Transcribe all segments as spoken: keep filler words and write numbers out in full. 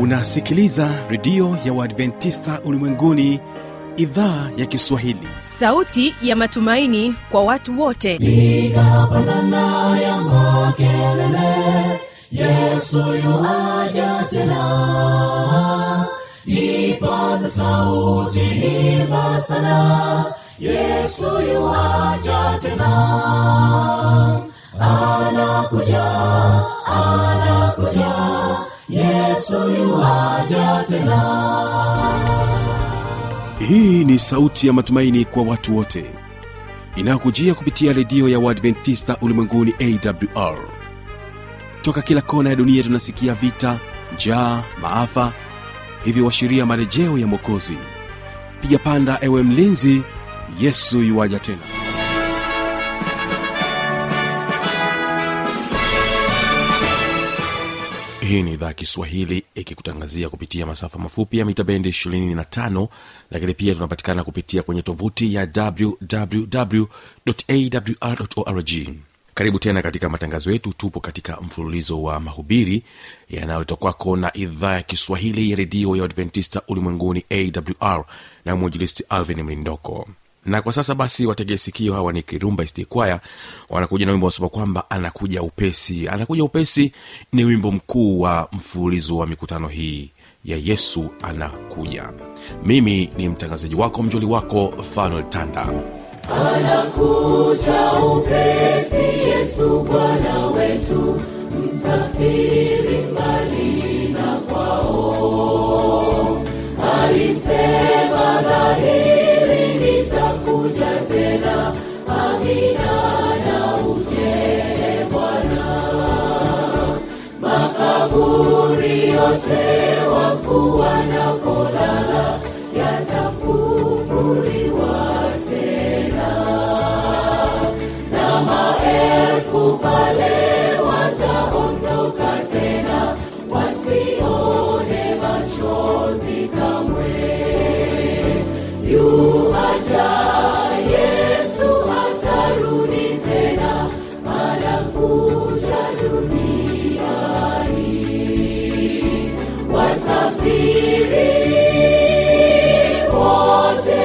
Unasikiliza redio ya Waadventista Ulimwenguni, idhaa ya Kiswahili. Sauti ya matumaini kwa watu wote. Piga pandana ya makelele, Yesu yu aja tena. Ipaza sauti, imba sana, Yesu yu aja tena. Anakuja, anakuja, Yesu yu aja tena. Hii ni sauti ya matumaini kwa watu wote, inayokujia kupitia redio ya Waadventista Ulimwenguni A W R. Toka kila kona ya dunia tunasikia vita, njaa, maafa, hivyo washiria marejeo ya Mwokozi. Piga panda ewe mlinzi, Yesu yuaja tena. Hii ni idhaa Kiswahili ikikutangazia kupitia masafa mafupi ya mita bendi ishirini na tano, lakini pia tunapatikana kupitia kwenye tovuti ya double-u double-u double-u dot a w r dot org. Karibu tena katika matangazo yetu. Tupo katika mfululizo wa mahubiri yanayoletwa kwako na idhaa ya Kiswahili ya redio ya Adventista Ulimwenguni A W R na mwinjilisti Alvin Mlindoko. Na kwa sasa basi wategee sikio, hawa ni Kirumba S D Choir, wanakuja na wimbo wasema kwamba anakuja upesi. Anakuja upesi ni wimbo mkuu wa mfululizo wa mikutano hii ya Yesu anakuja. Mimi ni mtangazaji wako, mjoli wako, Fanuel Tanda. Anakuja upesi, Yesu Bwana wetu, msafiri mbali na kwao. Alisema dhahiri, nitakuja tena, amina na uje Bwana. Makaburi yote wafu wanapolala, yatafunguliwa tena, na maelfu pale wataondoka tena, wasione machozi kamwe. Yu aja Yesu, atarudi tena, anakuja duniani. Wasafiri wote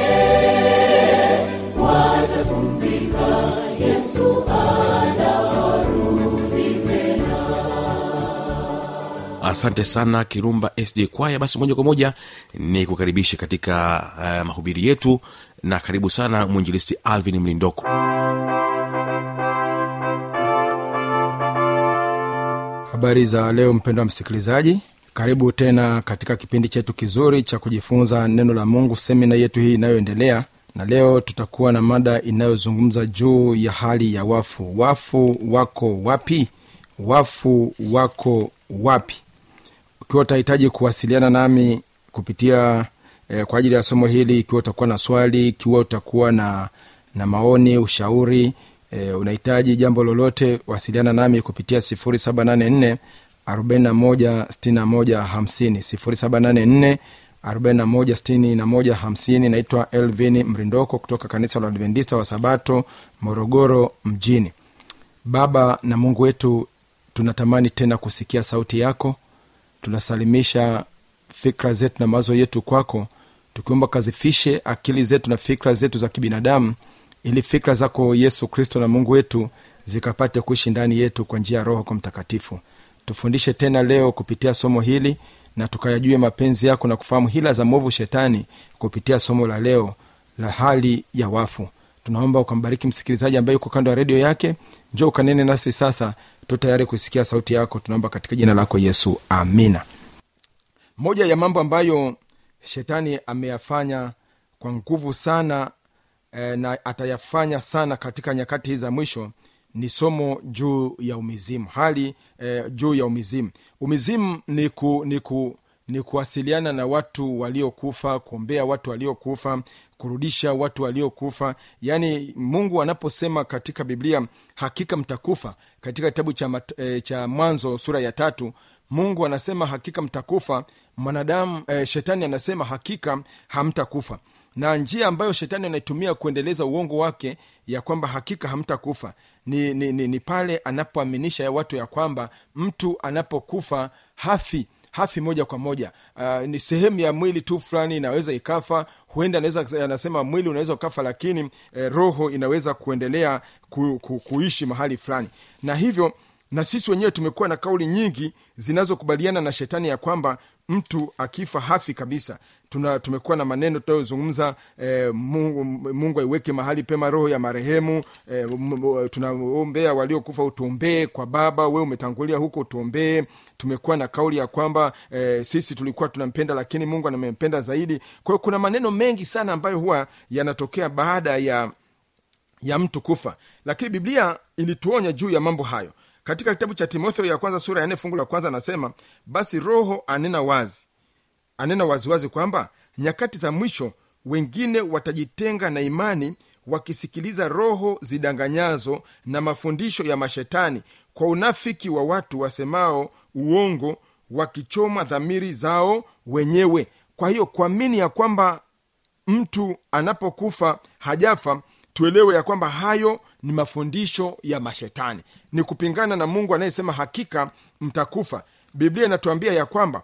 watapumzika, Yesu anarudi tena. Asante sana Kirumba S D Choir. Basi moja kwa moja ni kukaribisha katika uh, mahubiri yetu, na karibu sana mwinjilisti Alvin Mlindoko. Habari za leo mpendwa msikilizaji, karibu tena katika kipindi chetu kizuri cha kujifunza neno la Mungu, semina yetu hii inayoendelea. Na leo tutakuwa na mada inayozungumza juu ya hali ya wafu. Wafu wako wapi? Wafu wako wapi? Ukiwa utahitaji kuwasiliana nami kupitia eh, kwa ajili ya somo hili, ikiwa utakuwa na swali, ikiwa utakuwa na na maoni, ushauri, eh, unahitaji jambo lolote, wasiliana nami kupitia sifuri saba nane nne arobaini na moja sitini na moja hamsini, sifuri saba nane nne arobaini na moja sitini na moja hamsini. Naitwa Elvin Mrindoko kutoka kanisa la Adventista wa Sabato Morogoro mjini. Baba na Mungu wetu, tunatamani tena kusikia sauti yako. Tunasalimisha fikra zetu na mawazo yetu kwako, tukiomba kazifishe akili zetu na fikra zetu za kibinadamu, ili fikra zako Yesu Kristo na Mungu wetu zikapate kuishi ndani yetu kwa njia ya Roho kwa Mtakatifu. Tufundishe tena leo kupitia somo hili, na tukayajue mapenzi yako na kufahamu hila za mwovu shetani kupitia somo la leo la hali ya wafu. Tunaomba ukambariki msikilizaji ambaye yuko kando ya redio yake. Njoo ukanene nasi sasa, tu tayari kusikia sauti yako. Tunaomba katika jina lako Yesu, amina. Moja ya mambo ambayo shetani ameyafanya kwa nguvu sana e, na atayafanya sana katika nyakati hizi za mwisho ni somo juu ya umizimu. Hali e, juu ya umizimu. Umizimu ni ku, ni ku, ni kuwasiliana na watu waliokufa, kuombea watu waliokufa, kurudisha watu waliokufa. Yani Mungu anaposema katika Biblia hakika mtakufa, katika kitabu cha, mat, e, cha Mwanzo sura ya tatu, Mungu anasema hakika mtakufa. Mwanadamu e, shetani anasema hakika hamtakufa. Na njia ambayo shetani anaitumia kuendeleza uongo wake ya kwamba hakika hamtakufa ni, ni, ni, ni pale anapoaminisha ya watu ya kwamba mtu anapokufa hafi, hafi moja kwa moja. Uh, ni sehemu ya mwili tu fulani inaweza ikafa, huenda anaweza anasema mwili unaweza ukafa, lakini eh, roho inaweza kuendelea ku, ku, kuishi mahali fulani. Na hivyo na sisi wenyewe tumekuwa na kauli nyingi zinazokubaliana na shetani ya kwamba mtu akifa hafi kabisa. Tuna tumekuwa na maneno tunayozungumza, eh, Mungu, Mungu aiweke mahali pema roho ya marehemu. Eh, tunaombea waliokufa, utuombee kwa baba, wewe umetangulia huko, utuombee. Tumekuwa na kauli ya kwamba eh, sisi tulikuwa tunampenda lakini Mungu anamempenda zaidi. Kwa hiyo kuna maneno mengi sana ambayo huwa yanatokea baada ya ya mtu kufa, lakini Biblia ilituonya juu ya mambo hayo. Katika kitabu cha Timotheo ya kwanza sura ya nne fungu la kwanza anasema, basi Roho anena wazi anena waziwazi kwamba nyakati za mwisho wengine watajitenga na imani, wakisikiliza roho zidanganyazo na mafundisho ya mashetani, kwa unafiki wa watu wasemao uongo, wakichoma dhamiri zao wenyewe. Kwa hiyo kuamini ya kwamba mtu anapokufa hajafa, tuelewe ya kwamba hayo ni mafundisho ya mashetani, ni kupingana na Mungu anayesema hakika mtakufa. Biblia inatuambia ya kwamba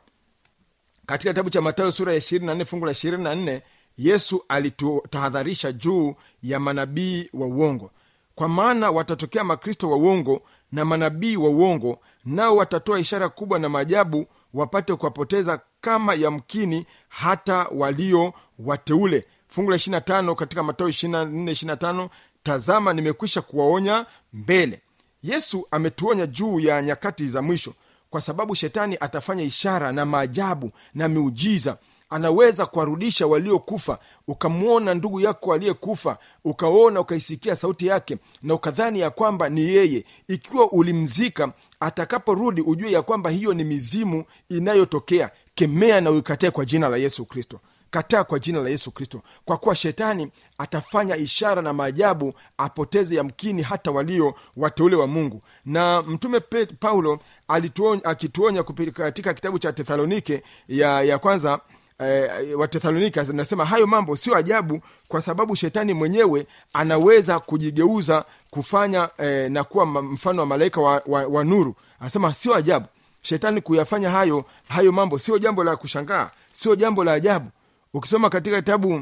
katika kitabu cha Mathayo sura ya ishirini na nne fungu la ishirini na nne Yesu alitutahadharisha juu ya manabii wa uongo, kwa maana watatokea makristo wa uongo na manabii wa uongo, nao watatoa ishara kubwa na maajabu, wapate kuwapoteza kama yamkini hata walio wateule. Fungu la ishirini na tano katika Mathayo ishirini na nne ishirini na tano, tazama nimekwisha kuwaonya mbele. Yesu ametuonya juu ya nyakati za mwisho, kwa sababu shetani atafanya ishara na maajabu na miujiza. Anaweza kuwarudisha waliokufa. Ukamwona ndugu yako aliyekufa, ukaona ukaisikia sauti yake na ukadhani ya kwamba ni yeye. Ikiwa ulimzika, atakaporudi ujue ya kwamba hiyo ni mizimu inayotokea. Kemea na uikatae kwa jina la Yesu Kristo. Kataa kwa jina la Yesu Kristo, kwa kuwa shetani atafanya ishara na maajabu apoteze yamkini hata walio wateule wa Mungu. Na mtume Paulo alituonya, akituonya katika kitabu cha Tesalonike ya, ya kwanza eh, wa Tesalonike anasema hayo mambo sio ajabu, kwa sababu shetani mwenyewe anaweza kujigeuza kufanya eh, na kuwa mfano wa malaika wa, wa, wa nuru. Anasema sio ajabu shetani kuyafanya hayo hayo mambo, sio jambo la kushangaa, sio jambo la ajabu. Ukisoma katika kitabu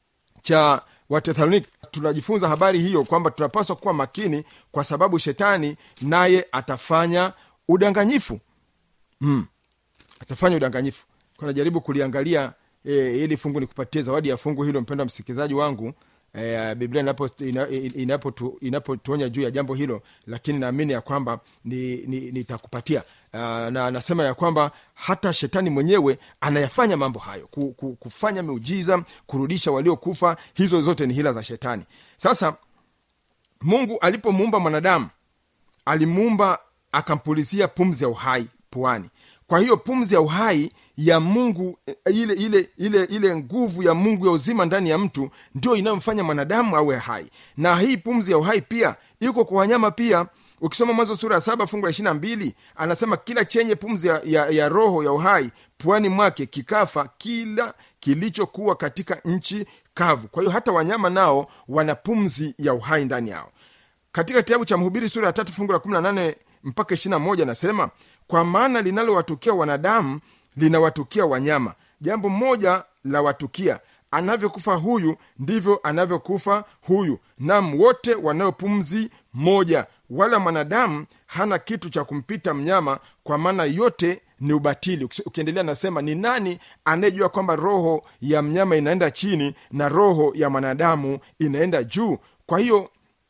cha Wathesalonike tunajifunza habari hiyo, kwamba tunapaswa kuwa makini, kwa sababu shetani naye atafanya udanganyifu. Mm. Atafanya udanganyifu. Kwa najaribu kuliangalia e, ili fungu nikupatie zawadi ya fungu hilo, mpendwa msikilizaji wangu. E, Biblia inapo inapo inapotuonya juu ya jambo hilo, lakini naamini ya kwamba nitakupatia ni, ni Uh, na anasema ya kwamba hata shetani mwenyewe anayafanya mambo hayo, kufanya miujiza, kurudisha waliokufa. Hizo zote ni hila za shetani. Sasa Mungu alipomuumba mwanadamu, alimuumba akampulizia pumzi ya uhai puani. Kwa hiyo pumzi ya uhai ya Mungu, ile ile ile ile nguvu ya Mungu ya uzima ndani ya mtu, ndio inayomfanya mwanadamu awe hai. Na hii pumzi ya uhai pia iko kwa wanyama pia. Ukisoma Mwanzo sura ya saba fungu la ishirini na mbili anasema kila chenye pumzi ya, ya, ya roho ya uhai puani mwake kikafa, kila kilichokuwa katika nchi kavu. Kwa hiyo hata wanyama nao wana pumzi ya uhai ndani yao. Katika kitabu cha Mhubiri sura ya tatu fungu la kumi na nane mpaka ishirini na moja anasema, kwa maana linalowatukia wanadamu linawatukia wanyama, jambo moja la watukia, anavyokufa huyu ndivyo anavyokufa huyu, nam wote wanao pumzi moja, wala mwanadamu hana kitu cha kumpita mnyama, kwa maana yote ni ubatili. Ukiendelea nasema, ni nani anayejua kwamba roho ya mnyama inaenda chini na roho ya mwanadamu inaenda juu? Kwa hiyo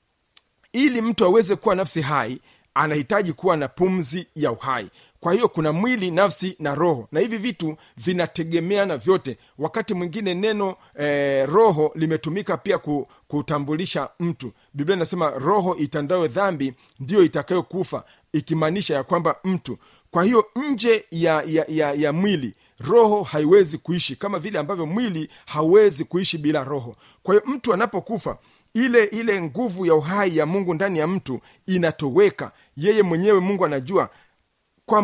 ili mtu aweze kuwa nafsi hai, anahitaji kuwa na pumzi ya uhai. Kwa hiyo kuna mwili, nafsi na roho, na hivi vitu vinategemeana vyote. Wakati mwingine neno eh, roho limetumika pia kutambulisha mtu. Biblia inasema roho itandayo dhambi ndiyo itakayokufa, ikimaanisha ya kwamba mtu. Kwa hiyo nje ya, ya, ya, ya mwili, roho haiwezi kuishi, kama vile ambavyo mwili hauwezi kuishi bila roho. Kwa hiyo mtu anapokufa, ile ile nguvu ya uhai ya Mungu ndani ya mtu inatoweka. Yeye mwenyewe Mungu anajua kwamba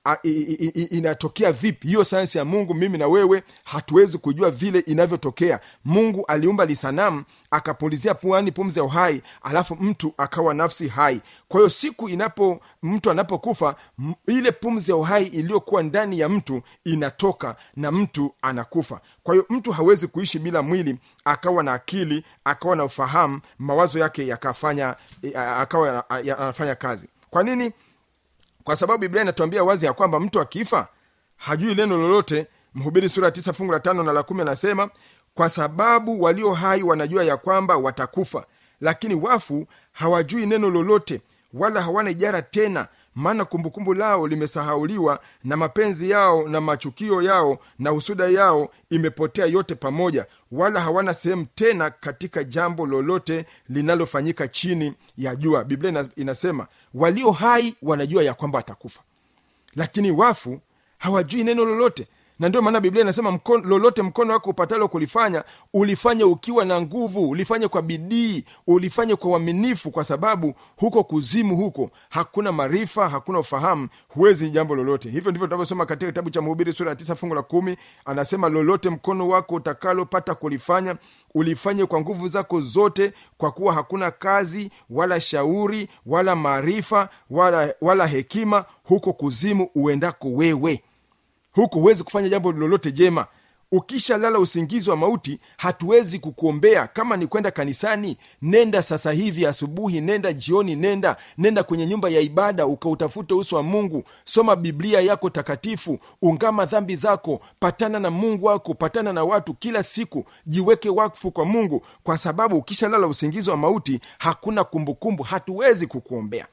a, i, i, i, inatokea vipi. Hiyo sayansi ya Mungu mimi na wewe hatuwezi kujua vile inavyotokea. Mungu aliumba lisanamu, akapulizia puani pumzi ya uhai, alafu mtu akawa nafsi hai. Kwa hiyo siku inapo mtu anapokufa, ile pumzi ya uhai iliyokuwa ndani ya mtu inatoka na mtu anakufa. Kwa hiyo mtu hawezi kuishi bila mwili, akawa na akili, akawa na ufahamu, mawazo yake yakafanya, akawa anafanya kazi. Kwa nini? Kwa sababu Biblia inatuambia wazi ya kwamba mtu akifa hajui neno lolote. Mhubiri sura tisa fungu la tano na la kumi anasema, kwa sababu walio hai wanajua ya kwamba watakufa, lakini wafu hawajui neno lolote, wala hawana ijara tena, maana kumbukumbu lao limesahauliwa, na mapenzi yao na machukio yao na husuda yao imepotea yote pamoja, wala hawana sehemu tena katika jambo lolote linalofanyika chini ya jua. Biblia inasema walio hai wanajua ya kwamba watakufa, lakini wafu hawajui neno lolote. Na ndio maana Biblia inasema mkono, lolote mkono wako upatalo kulifanya, ulifanye ukiwa na nguvu, ulifanye kwa bidii, ulifanye kwa uaminifu, kwa sababu huko kuzimu, huko hakuna maarifa, hakuna ufahamu, huwezi jambo lolote. Hivyo ndivyo tunavyosoma katika kitabu cha Mhubiri sura ya tisa fungu la kumi. Anasema lolote mkono wako utakalopata kulifanya, ulifanye kwa nguvu zako zote, kwa kuwa hakuna kazi wala shauri wala maarifa wala, wala hekima huko kuzimu uendako wewe. Huku huwezi kufanya jambo lolote jema. Ukisha lala usingizi wa mauti, hatuwezi kukuombea. Kama ni kwenda kanisani, nenda sasa hivi asubuhi, nenda jioni, nenda nenda kwenye nyumba ya ibada ukautafute uso wa Mungu. Soma Biblia yako takatifu, ungama dhambi zako, patana na Mungu wako, patana na watu kila siku, jiweke wakfu kwa Mungu, kwa sababu ukisha lala usingizi wa mauti, hakuna kumbukumbu, hatuwezi kukuombea.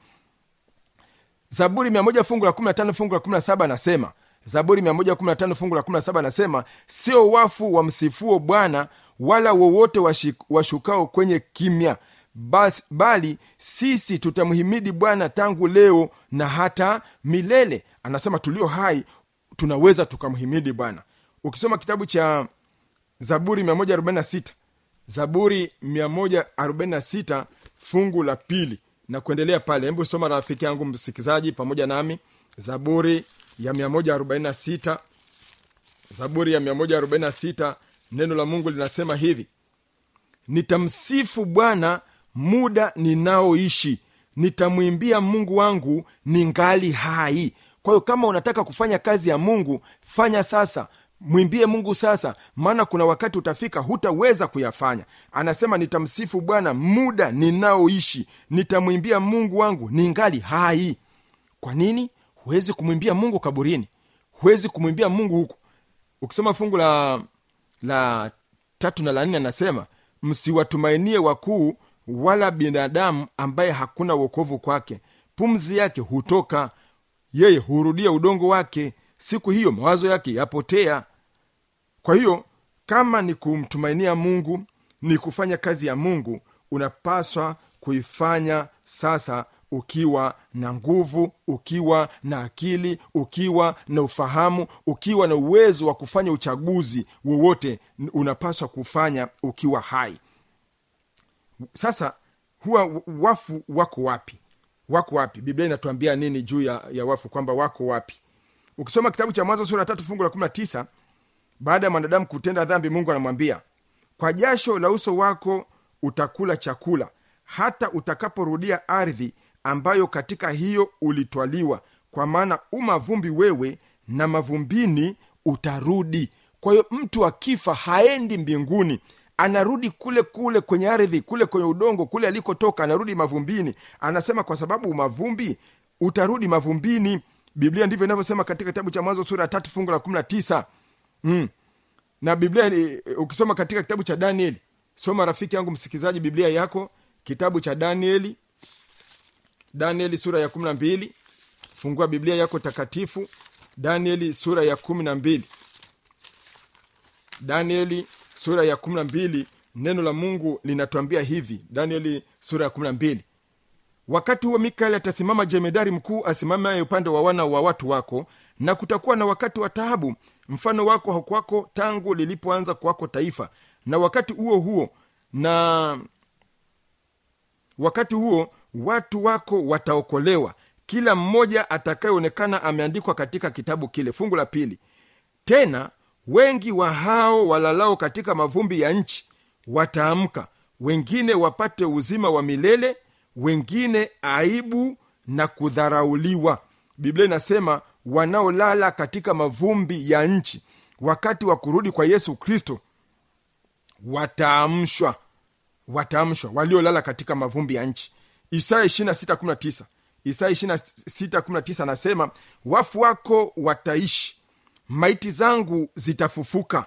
Zaburi mia moja fungu la kumi na tano fungu la kumi na saba anasema, Zaburi mia moja kumi na tano fungu la kumi na saba anasema, sio wafu wamsifuo Bwana, wala wowote washukao kwenye kimya, bas, bali sisi tutamhimidi Bwana tangu leo na hata milele. Anasema tulio hai tunaweza tukamhimidi Bwana. Ukisoma kitabu cha Zaburi mia moja arobaini na sita, Zaburi mia moja arobaini na sita fungu la pili na kuendelea pale, hebu soma rafiki yangu msikizaji pamoja nami. Zaburi ya mia moja arobaini na sita, Zaburi ya mia moja arobaini na sita, neno la Mungu linasema hivi: nitamsifu Bwana muda ninaoishi, nitamwimbia Mungu wangu ningali hai. Kwa hiyo kama unataka kufanya kazi ya Mungu, fanya sasa, mwimbie Mungu sasa, maana kuna wakati utafika hutaweza kuyafanya. Anasema nitamsifu Bwana muda ninaoishi, nitamwimbia Mungu wangu ningali hai. Kwa nini? Huwezi kumwimbia Mungu kaburini, huwezi kumwimbia Mungu huku. Ukisoma fungu la la tatu na la nne anasema, msiwatumainie wakuu wala binadamu ambaye hakuna wokovu kwake. Pumzi yake hutoka, yeye hurudia udongo wake, siku hiyo mawazo yake yapotea. Kwa hiyo kama ni kumtumainia Mungu, ni kufanya kazi ya Mungu, unapaswa kuifanya sasa, ukiwa na nguvu, ukiwa na akili, ukiwa na ufahamu, ukiwa na uwezo wa kufanya uchaguzi wowote, unapaswa kufanya ukiwa hai. Sasa huwa wafu wako wapi? Wako wapi? Biblia inatuambia nini juu ya, ya wafu, kwamba wako wapi? Ukisoma kitabu cha Mwanzo sura tatu fungu la kumi na tisa, baada ya mwanadamu kutenda dhambi, Mungu anamwambia, kwa jasho la uso wako utakula chakula hata utakaporudia ardhi ambayo katika hiyo ulitwaliwa, kwa maana umavumbi wewe na mavumbini utarudi. Kwa hiyo mtu akifa haendi mbinguni, anarudi kule kule kwenye ardhi, kule kwenye udongo, kule alikotoka, anarudi mavumbini. Anasema kwa sababu mavumbi utarudi mavumbini. Biblia ndivyo inavyosema katika kitabu cha Mwanzo sura tatu fungu la kumi na tisa. Mm. Na Biblia ukisoma katika kitabu cha Danieli, soma rafiki yangu msikizaji Biblia yako, kitabu cha Danieli, Danieli sura ya kumi na mbili. Fungua Biblia yako takatifu, Danieli sura ya kumi na mbili. Danieli sura ya kumi na mbili, neno la Mungu linatuambia hivi. Danieli sura ya kumi na mbili, wakati huo Mikaeli atasimama jemedari mkuu, asimamaye upande wa wana wa watu wako, na kutakuwa na wakati wa taabu, mfano wako hakuwako tangu lilipoanza kwako taifa. Na wakati huo huo na wakati huo watu wako wataokolewa, kila mmoja atakayeonekana ameandikwa katika kitabu kile. Fungu la pili, tena wengi wa hao walalao katika mavumbi ya nchi wataamka, wengine wapate uzima wa milele, wengine aibu na kudharauliwa. Biblia inasema wanaolala katika mavumbi ya nchi wakati wa kurudi kwa Yesu Kristo wataamshwa. Wataamshwa waliolala katika mavumbi ya nchi. Isaya ishirini na sita kumi na tisa. Isaya ishirini na sita kumi na tisa anasema, wafu wako wataishi, maiti zangu zitafufuka.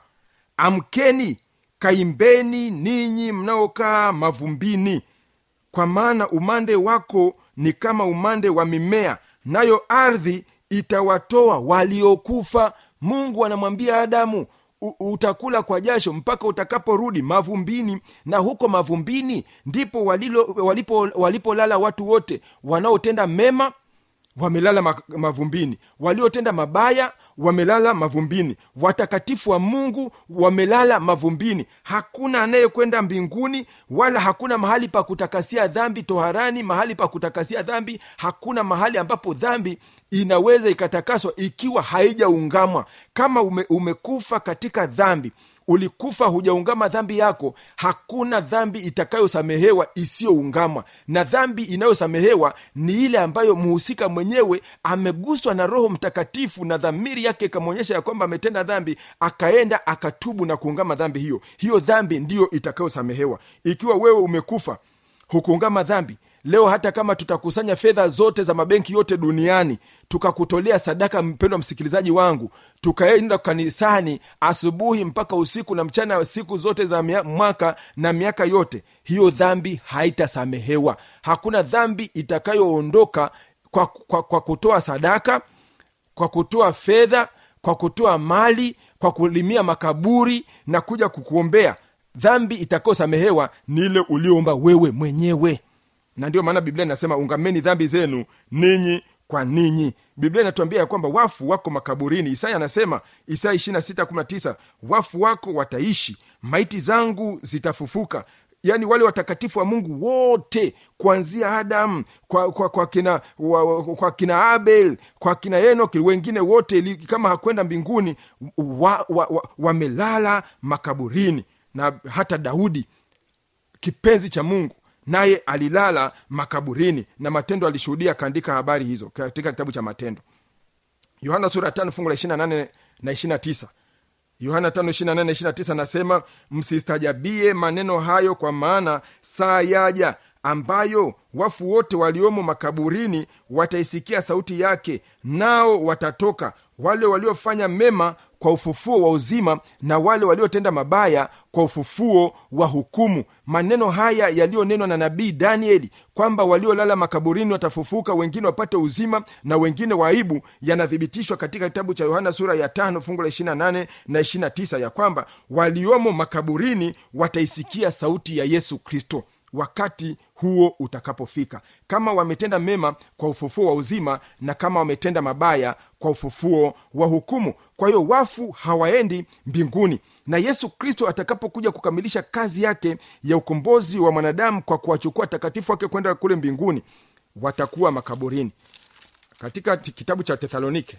Amkeni, kaimbeni ninyi mnaokaa mavumbini, kwa maana umande wako ni kama umande wa mimea, nayo ardhi itawatoa waliokufa. Mungu anamwambia Adamu, utakula kwa jasho mpaka utakaporudi mavumbini, na huko mavumbini ndipo walilo, walipo, walipolala watu wote. Wanaotenda mema wamelala mavumbini, waliotenda mabaya wamelala mavumbini, watakatifu wa Mungu wamelala mavumbini. Hakuna anayekwenda mbinguni, wala hakuna mahali pa kutakasia dhambi toharani, mahali pa kutakasia dhambi. Hakuna mahali ambapo dhambi inaweza ikatakaswa ikiwa haijaungamwa. Kama ume, umekufa katika dhambi, ulikufa hujaungama dhambi yako, hakuna dhambi itakayosamehewa isiyoungamwa. Na dhambi inayosamehewa ni ile ambayo muhusika mwenyewe ameguswa na Roho Mtakatifu na dhamiri yake ikamwonyesha ya kwamba ametenda dhambi, akaenda akatubu na kuungama dhambi hiyo. Hiyo dhambi ndiyo itakayosamehewa. Ikiwa wewe umekufa hukuungama dhambi, leo hata kama tutakusanya fedha zote za mabenki yote duniani tukakutolea sadaka, mpendwa msikilizaji wangu, tukaenda kanisani asubuhi mpaka usiku na mchana, siku zote za mwaka na miaka yote, hiyo dhambi haitasamehewa. Hakuna dhambi itakayoondoka kwa, kwa, kwa kutoa sadaka, kwa kutoa fedha, kwa kutoa mali, kwa kulimia makaburi na kuja kukuombea. Dhambi itakayosamehewa ni ile ulioomba wewe mwenyewe. Na ndio maana Biblia inasema ungameni dhambi zenu ninyi kwa ninyi. Biblia inatuambia ya kwamba wafu wako makaburini. Isaya anasema, Isaya ishirini na sita kumi na tisa, wafu wako wataishi, maiti zangu zitafufuka. Yani wale watakatifu wa Mungu wote, kuanzia Adam kwa, kwa, kwa, kina, wa, kwa kina Abel, kwa kina Enoki, wengine wote li, kama hakwenda mbinguni, wamelala wa, wa, wamelala makaburini. Na hata Daudi kipenzi cha Mungu naye alilala makaburini, na Matendo alishuhudia, kaandika habari hizo katika kitabu cha Matendo. Yohana sura tano fungu la ishirini na nane na ishirini na tisa. Yohana tano ishirini na nane na ishirini na tisa nasema, msistajabie maneno hayo, kwa maana saa yaja ambayo wafu wote waliomo makaburini wataisikia sauti yake, nao watatoka, wale waliofanya mema kwa ufufuo wa uzima, na wale waliotenda mabaya kwa ufufuo wa hukumu. Maneno haya yaliyonenwa na nabii Danieli kwamba waliolala makaburini watafufuka, wengine wapate uzima na wengine waibu, yanathibitishwa katika kitabu cha Yohana sura ya tano fungu la ishirini na nane na ishirini na tisa, ya kwamba waliomo makaburini wataisikia sauti ya Yesu Kristo wakati huo utakapofika, kama wametenda mema kwa ufufuo wa uzima, na kama wametenda mabaya kwa ufufuo wa hukumu. Kwa hiyo wafu hawaendi mbinguni, na Yesu Kristo atakapokuja kukamilisha kazi yake ya ukombozi wa mwanadamu kwa kuwachukua takatifu wake kwenda kule mbinguni, watakuwa makaburini. Katika kitabu cha Thesalonike,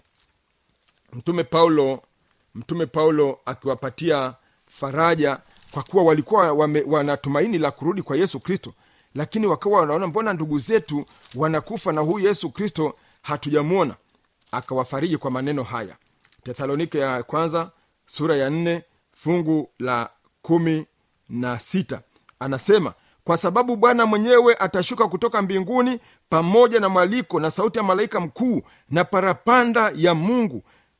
mtume Paulo mtume Paulo akiwapatia faraja, kwa kuwa walikuwa wame, wanatumaini la kurudi kwa Yesu Kristo, lakini wakawa wanaona mbona ndugu zetu wanakufa na huyu Yesu Kristo hatujamuona. Akawafariji kwa maneno haya. Thesalonike ya kwanza sura ya nne fungu la kumi na sita anasema, kwa sababu Bwana mwenyewe atashuka kutoka mbinguni pamoja na mwaliko na sauti ya malaika mkuu na parapanda ya Mungu,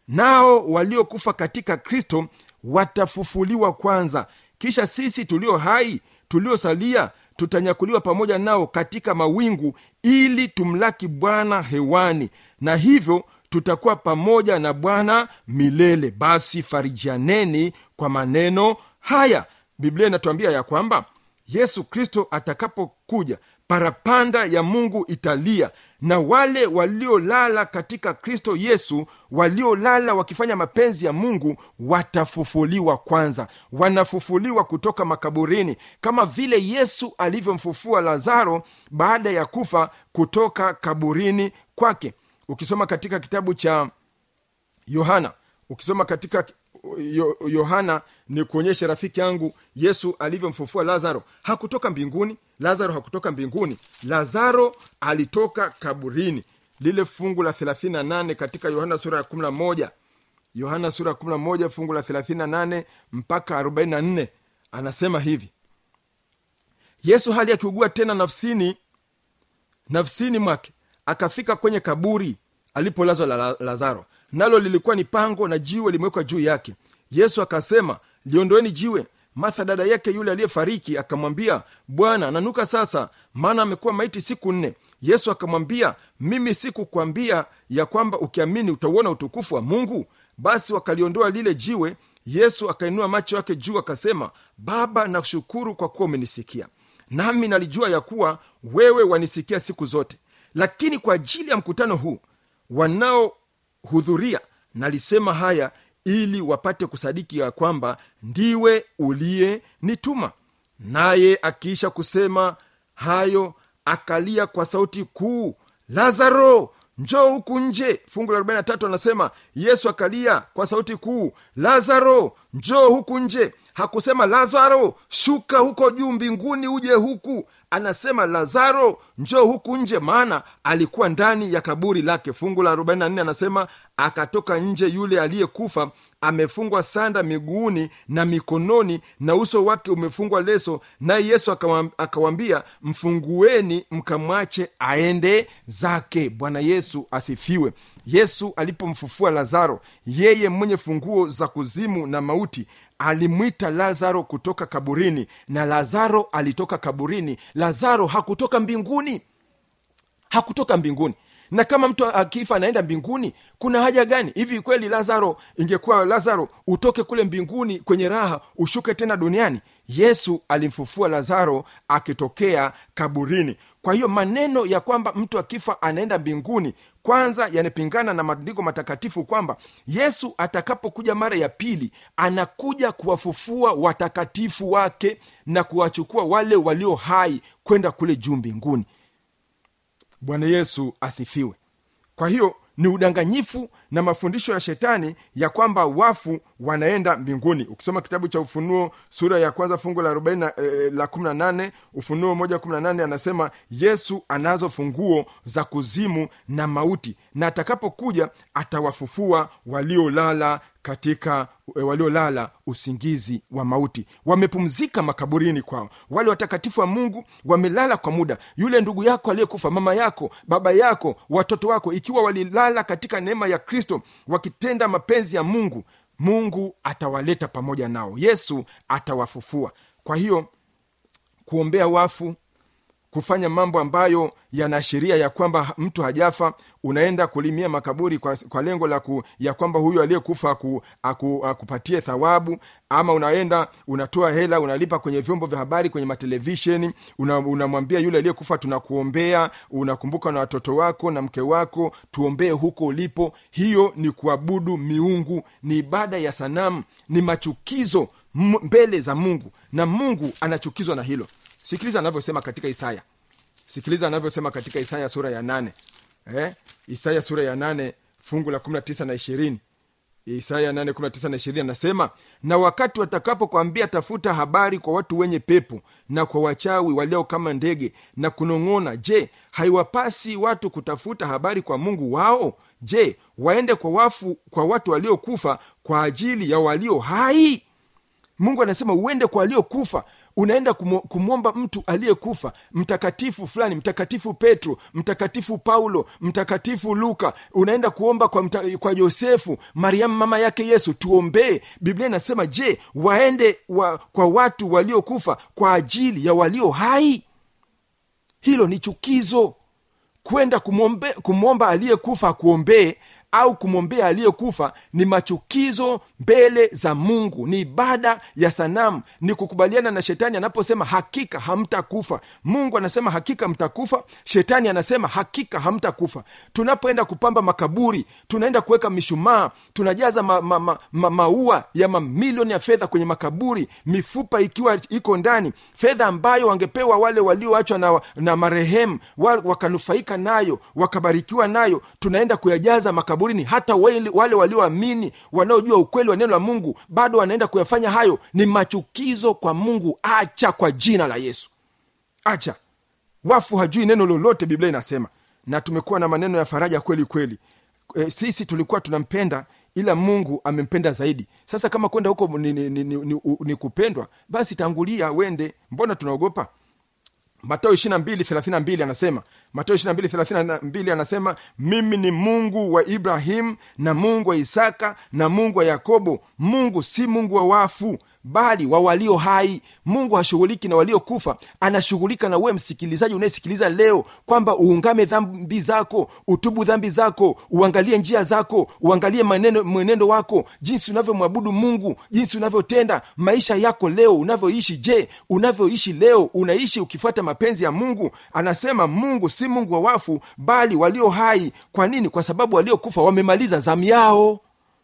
nao waliokufa katika Kristo watafufuliwa kwanza. Kisha sisi tulio hai tuliosalia tutanyakuliwa pamoja nao katika mawingu, ili tumlaki Bwana hewani, na hivyo tutakuwa pamoja na Bwana milele. Basi farijianeni kwa maneno haya. Biblia inatuambia ya kwamba Yesu Kristo atakapokuja, parapanda ya Mungu italia, na wale waliolala katika Kristo Yesu, waliolala wakifanya mapenzi ya Mungu, watafufuliwa kwanza. Wanafufuliwa kutoka makaburini kama vile Yesu alivyomfufua Lazaro baada ya kufa kutoka kaburini kwake. Ukisoma katika kitabu cha Yohana, ukisoma katika Yohana, ni kuonyesha rafiki yangu, Yesu alivyomfufua Lazaro hakutoka mbinguni. Lazaro hakutoka mbinguni, Lazaro alitoka kaburini. Lile fungu la thelathini na nane katika Yohana sura ya kumi na moja, Yohana sura ya kumi na moja fungu la thelathini na nane mpaka arobaini na nne, anasema hivi: Yesu hali akiugua tena nafsini nafsini mwake, akafika kwenye kaburi alipolazwa la Lazaro, nalo lilikuwa ni pango na jiwe limewekwa juu yake. Yesu akasema, liondoeni jiwe. Martha dada yake yule aliyefariki akamwambia, Bwana, nanuka sasa, maana amekuwa maiti siku nne. Yesu akamwambia, mimi sikukwambia ya kwamba ukiamini utauona utukufu wa Mungu? Basi wakaliondoa lile jiwe. Yesu akainua macho yake juu akasema, Baba, nakushukuru kwa kuwa umenisikia, nami nalijua ya kuwa wewe wanisikia siku zote, lakini kwa ajili ya mkutano huu wanaohudhuria nalisema haya, ili wapate kusadiki ya kwamba ndiwe uliye nituma. Naye akiisha kusema hayo, akalia kwa sauti kuu, Lazaro, njoo huku nje. Fungu la arobaini na tatu anasema Yesu akalia kwa sauti kuu, Lazaro, njoo huku nje. Hakusema Lazaro, shuka huko juu mbinguni uje huku. Anasema Lazaro, njoo huku nje, maana alikuwa ndani ya kaburi lake. Fungu la arobaini na nne anasema akatoka nje yule aliyekufa, amefungwa sanda miguuni na mikononi, na uso wake umefungwa leso. Naye Yesu akawambia, mfungueni mkamwache aende zake. Bwana Yesu asifiwe. Yesu alipomfufua Lazaro, yeye mwenye funguo za kuzimu na mauti, alimwita Lazaro kutoka kaburini, na Lazaro alitoka kaburini. Lazaro hakutoka mbinguni, hakutoka mbinguni. Na kama mtu akifa anaenda mbinguni, kuna haja gani? Hivi kweli Lazaro, ingekuwa Lazaro utoke kule mbinguni kwenye raha ushuke tena duniani? Yesu alimfufua Lazaro akitokea kaburini. Kwa hiyo maneno ya kwamba mtu akifa anaenda mbinguni, kwanza yanapingana na maandiko matakatifu kwamba Yesu atakapokuja mara ya pili anakuja kuwafufua watakatifu wake na kuwachukua wale walio hai kwenda kule juu mbinguni. Bwana Yesu asifiwe. Kwa hiyo ni udanganyifu na mafundisho ya shetani ya kwamba wafu wanaenda mbinguni. Ukisoma kitabu cha Ufunuo sura ya kwanza fungu la arobaini eh, la kumi na nane, Ufunuo moja kumi na nane, anasema Yesu anazo funguo za kuzimu na mauti, na atakapokuja atawafufua waliolala katika waliolala usingizi wa mauti. Wamepumzika makaburini kwao. Wale watakatifu wa Mungu wamelala kwa muda. Yule ndugu yako aliyekufa, mama yako, baba yako, watoto wako, ikiwa walilala katika neema ya Kristo wakitenda mapenzi ya Mungu, Mungu atawaleta pamoja nao. Yesu atawafufua. Kwa hiyo kuombea wafu, kufanya mambo ambayo yanaashiria ya kwamba mtu hajafa, unaenda kulimia makaburi kwa, kwa lengo la ku, ya kwamba huyu aliyekufa aku, aku, akupatie thawabu, ama unaenda unatoa hela unalipa kwenye vyombo vya habari, kwenye matelevisheni, unamwambia una yule aliyekufa tunakuombea, unakumbuka na watoto wako na mke wako, tuombee huko ulipo. Hiyo ni kuabudu miungu, ni ibada ya sanamu, ni machukizo mbele za Mungu, na Mungu anachukizwa na hilo. Sikiliza anavyosema katika Isaya. Sikiliza anavyosema katika Isaya sura ya nane. Eh? Isaya sura ya nane fungu la kumi na tisa na ishirini. Isaya nane kumi na tisa na ishirini anasema, na wakati watakapo kuambia tafuta habari kwa watu wenye pepo na kwa wachawi walio kama ndege na kunong'ona, je, haiwapasi watu kutafuta habari kwa Mungu wao? Je, waende kwa wafu, kwa watu waliokufa kwa ajili ya walio hai? Mungu anasema uende kwa waliokufa. Unaenda kumwomba mtu aliyekufa, mtakatifu fulani, mtakatifu Petro, mtakatifu Paulo, mtakatifu Luka. Unaenda kuomba kwa, mta, kwa Yosefu, Mariamu mama yake Yesu, tuombee. Biblia inasema je, waende wa, kwa watu waliokufa kwa ajili ya walio hai? Hilo ni chukizo. Kwenda kumwomba aliyekufa akuombee, au kumwombea aliyekufa ni machukizo mbele za Mungu, ni ibada ya sanamu, ni kukubaliana na shetani anaposema hakika hamtakufa. Mungu anasema hakika mtakufa, shetani anasema hakika hamtakufa. Tunapoenda kupamba makaburi, tunaenda kuweka mishumaa, tunajaza ma, ma, ma, ma, maua ya mamilioni ya fedha kwenye makaburi, mifupa ikiwa iko ndani, fedha ambayo wangepewa wale walioachwa na, na marehemu, wakanufaika nayo, wakabarikiwa nayo, tunaenda kuyajaza makaburini. Hata wale, wale walioamini, wanaojua ukweli wa neno la Mungu, bado wanaenda kuyafanya hayo. Ni machukizo kwa Mungu. Acha kwa jina la Yesu, acha. Wafu hajui neno lolote, Biblia inasema, na tumekuwa na maneno ya faraja kweli kweli. E, sisi tulikuwa tunampenda, ila Mungu amempenda zaidi. Sasa kama kwenda huko ni, ni, ni, ni, ni, ni kupendwa, basi tangulia wende. Mbona tunaogopa? Mathayo ishirini na mbili thelathini na mbili anasema, Mathayo ishirini na mbili thelathini na mbili anasema, mimi ni Mungu wa Ibrahimu na Mungu wa Isaka na Mungu wa Yakobo. Mungu si Mungu wa wafu, bali wa walio hai. Mungu hashughuliki na walio kufa, anashughulika na wewe msikilizaji unayesikiliza leo, kwamba uungame dhambi zako, utubu dhambi zako, uangalie njia zako, uangalie maneno mwenendo wako, jinsi unavyomwabudu Mungu, jinsi unavyotenda maisha yako leo, unavyoishi. Je, unavyoishi leo unaishi ukifuata mapenzi ya Mungu? Anasema Mungu si Mungu wa wafu, bali walio hai. Kwa nini? Kwa sababu walio kufa wamemaliza zamu yao.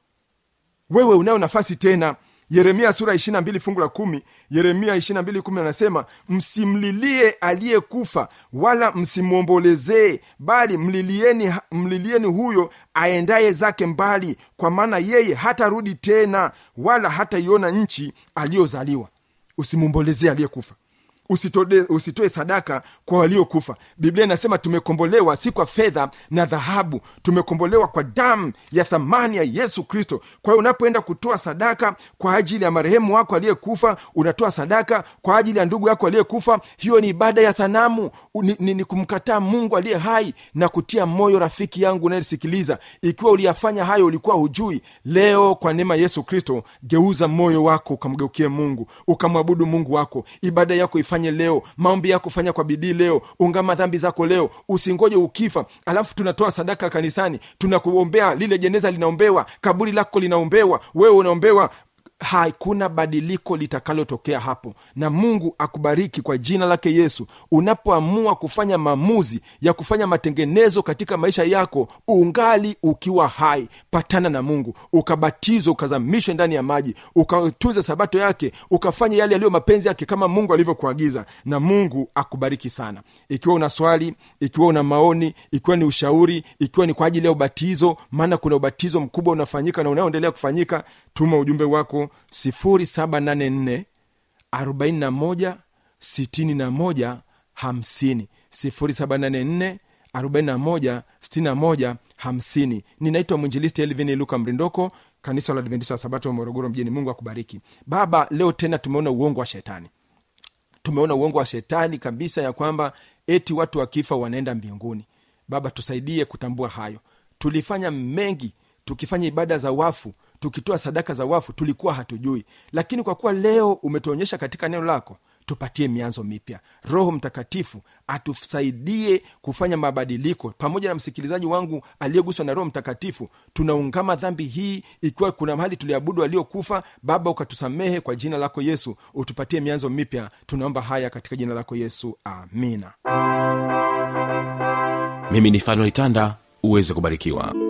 Wewe unayo nafasi tena. Yeremia sura ishirini na mbili fungu la kumi, Yeremia ishirini na mbili kumi anasema, msimlilie aliyekufa wala msimwombolezee, bali mlilieni, mlilieni huyo aendaye zake mbali, kwa maana yeye hatarudi tena, wala hataiona nchi aliyozaliwa. Usimwombolezee aliyekufa. Usitoe, usitoe sadaka kwa waliokufa. Biblia inasema tumekombolewa si kwa fedha na dhahabu, tumekombolewa kwa damu ya thamani ya Yesu Kristo. Kwa hiyo unapoenda kutoa sadaka kwa ajili ya marehemu wako aliyekufa, unatoa sadaka kwa ajili ya ndugu yako aliyekufa, hiyo ni ibada ya sanamu. Ni, ni, ni kumkataa Mungu aliye hai na kutia moyo rafiki yangu unayesikiliza. Ikiwa uliyafanya hayo ulikuwa hujui, leo kwa neema Yesu Kristo, geuza moyo wako ukamgeukie Mungu, ukamwabudu Mungu wako. Ibada yako ifanye leo, maombi yako fanya kwa bidii leo, ungama dhambi zako leo. Usingoje ukifa alafu tunatoa sadaka kanisani, tunakuombea, lile jeneza linaombewa, kaburi lako linaombewa, wewe unaombewa. Hakuna badiliko litakalotokea hapo. Na Mungu akubariki kwa jina lake Yesu. Unapoamua kufanya maamuzi ya kufanya matengenezo katika maisha yako, ungali ukiwa hai, patana na Mungu, ukabatizwe, ukazamishwe ndani ya maji, ukatunze sabato yake, ukafanya yale yaliyo mapenzi yake kama Mungu alivyokuagiza, na Mungu akubariki sana. Ikiwa una swali, ikiwa una maoni, ikiwa ni ushauri, ikiwa ni kwa ajili ya ubatizo, maana kuna ubatizo mkubwa unafanyika na unaoendelea kufanyika, tuma ujumbe wako sifuri saba nane nne arobaini na moja sitini na moja hamsini, sifuri saba nane nne arobaini na moja sitini na moja hamsini. Ninaitwa mwinjilisti Elvin Luka Mrindoko, kanisa la Adventista wa Sabato wa Morogoro mjini. Mungu akubariki. Baba, leo tena tumeona uongo wa shetani. Tumeona uongo wa shetani kabisa, ya kwamba eti watu wakifa wanaenda mbinguni. Baba, tusaidie kutambua hayo. Tulifanya mengi, tukifanya ibada za wafu, tukitoa sadaka za wafu, tulikuwa hatujui. Lakini kwa kuwa leo umetuonyesha katika neno lako, tupatie mianzo mipya. Roho Mtakatifu atusaidie kufanya mabadiliko. Pamoja na msikilizaji wangu aliyeguswa na Roho Mtakatifu, tunaungama dhambi hii. Ikiwa kuna mahali tuliabudu aliokufa, Baba ukatusamehe kwa jina lako Yesu, utupatie mianzo mipya. Tunaomba haya katika jina lako Yesu, amina. Mimi ni Fanuel Tanda, uweze kubarikiwa.